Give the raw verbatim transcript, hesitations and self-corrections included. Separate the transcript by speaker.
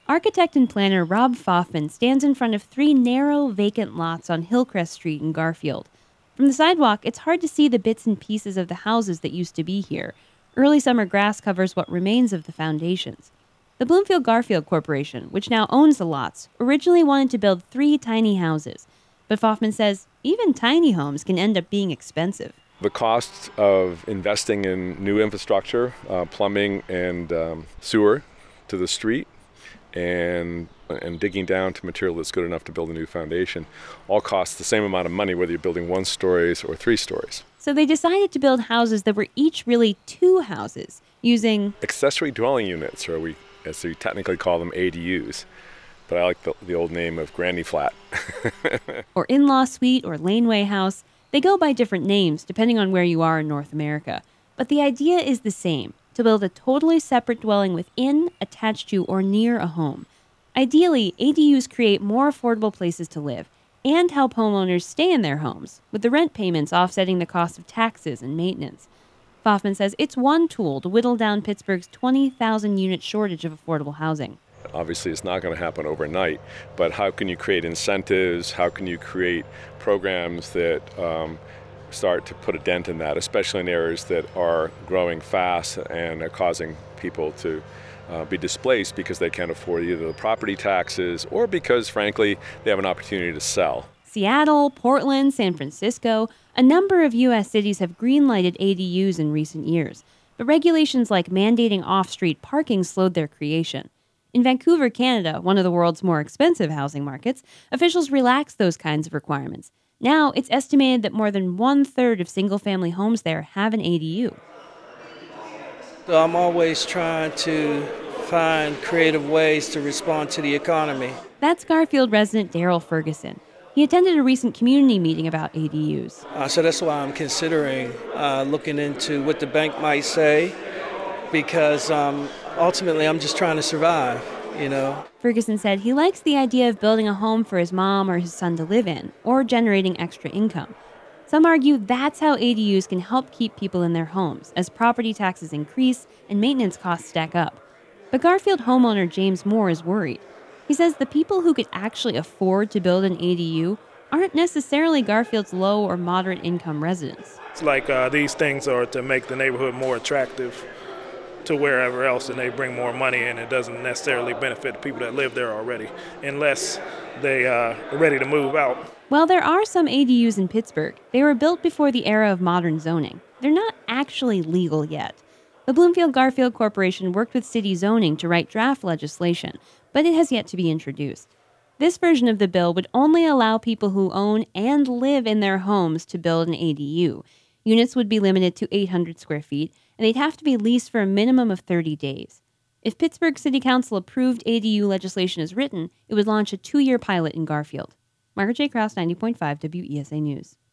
Speaker 1: Architect and planner Rob Foffman stands in front of three narrow, vacant lots on Hillcrest Street in Garfield. From the sidewalk, it's hard to see the bits and pieces of the houses that used to be here. Early summer grass covers what remains of the foundations. The Bloomfield-Garfield Corporation, which now owns the lots, originally wanted to build three tiny houses. But Foffman says even tiny homes can end up being expensive.
Speaker 2: The cost of investing in new infrastructure, uh, plumbing and um, sewer to the street, and and digging down to material that's good enough to build a new foundation, all costs the same amount of money whether you're building one stories or three stories.
Speaker 1: So they decided to build houses that were each really two houses, using
Speaker 2: accessory dwelling units, or we, as we technically call them, A D Us. But I like the, the old name of Granny Flat.
Speaker 1: or in-law suite or laneway house. They go by different names depending on where you are in North America. But the idea is the same, to build a totally separate dwelling within, attached to, or near a home. Ideally, A D Us create more affordable places to live and help homeowners stay in their homes, with the rent payments offsetting the cost of taxes and maintenance. Foffman says it's one tool to whittle down Pittsburgh's twenty thousand unit shortage of affordable housing.
Speaker 2: Obviously, it's not going to happen overnight, but how can you create incentives? How can you create programs that um, start to put a dent in that, especially in areas that are growing fast and are causing people to uh, be displaced because they can't afford either the property taxes or because, frankly, they have an opportunity to sell.
Speaker 1: Seattle, Portland, San Francisco, a number of U S cities have green-lighted A D Us in recent years, but regulations like mandating off-street parking slowed their creation. In Vancouver, Canada, one of the world's more expensive housing markets, officials relaxed those kinds of requirements. Now, it's estimated that more than one-third of single-family homes there have an A D U.
Speaker 3: So I'm always trying to find creative ways to respond to the economy.
Speaker 1: That's Garfield resident Daryl Ferguson. He attended a recent community meeting about A D Us.
Speaker 3: Uh, so that's why I'm considering uh, looking into what the bank might say, because um, ultimately I'm just trying to survive, you know.
Speaker 1: Ferguson said he likes the idea of building a home for his mom or his son to live in, or generating extra income. Some argue that's how A D Us can help keep people in their homes, as property taxes increase and maintenance costs stack up. But Garfield homeowner James Moore is worried. He says the people who could actually afford to build an A D U aren't necessarily Garfield's low or moderate income residents.
Speaker 4: It's like uh, these things are to make the neighborhood more attractive to wherever else, and they bring more money, and it doesn't necessarily benefit the people that live there already, unless they uh, are ready to move out.
Speaker 1: While there are some A D Us in Pittsburgh, they were built before the era of modern zoning. They're not actually legal yet. The Bloomfield-Garfield Corporation worked with city zoning to write draft legislation, but it has yet to be introduced. This version of the bill would only allow people who own and live in their homes to build an A D U. Units would be limited to eight hundred square feet, and they'd have to be leased for a minimum of thirty days. If Pittsburgh City Council approved A D U legislation as written, it would launch a two-year pilot in Garfield. Margaret J. Krause, ninety point five W E S A News.